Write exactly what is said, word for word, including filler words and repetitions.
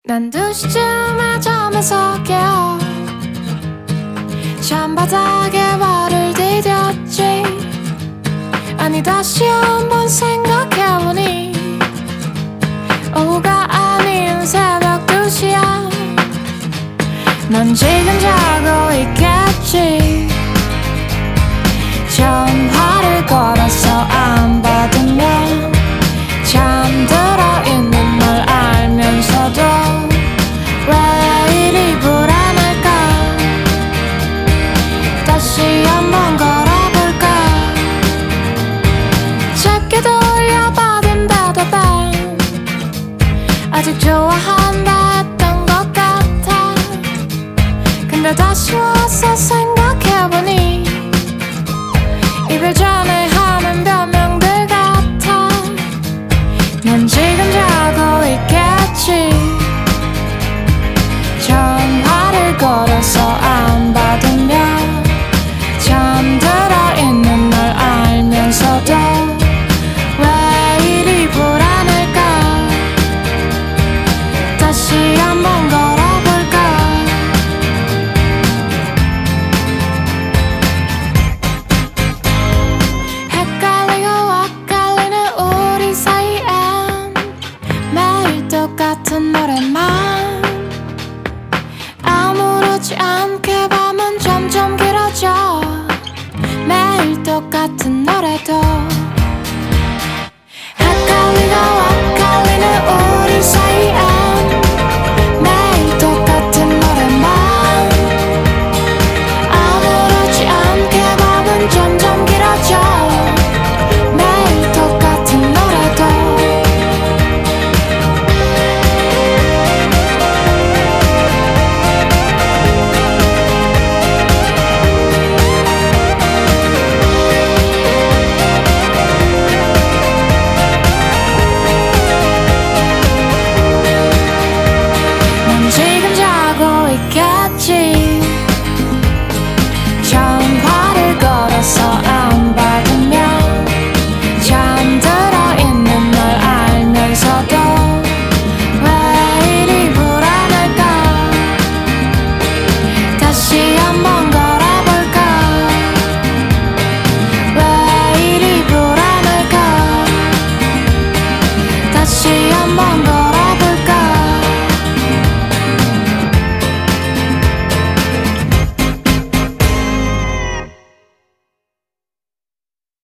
난 두 시쯤에 잠에서 깨어 잔바닥에 발을 디뎠지. 아니 다시 한번 생각해보니 오후가 아닌 새벽 두 시야. 넌 지금 자고 있겠지. 전화를 걸어서 안 받으면 잠들어 있는 걸 알면서도 왜 이리 불안할까. 다시 한번 걸어볼까. 짧게 돌려받은 대답엔 아직 좋아한다 했던 것 같아. 근데 다시 와서 생각해보니 이별 전에 하는 변명들 같아. 넌 지금 자고 있겠지. 전화를 걸어서 안 받으면 잠들어 있는 걸 알면서도 왜 이리 불안할까. 다시 한번 걸어볼까. 헷갈리고 엇갈리는 우리 사이엔 매일 똑같은 노래만. 아무렇지 않게 밤은 점점 길어져. 매일 똑같은 노래도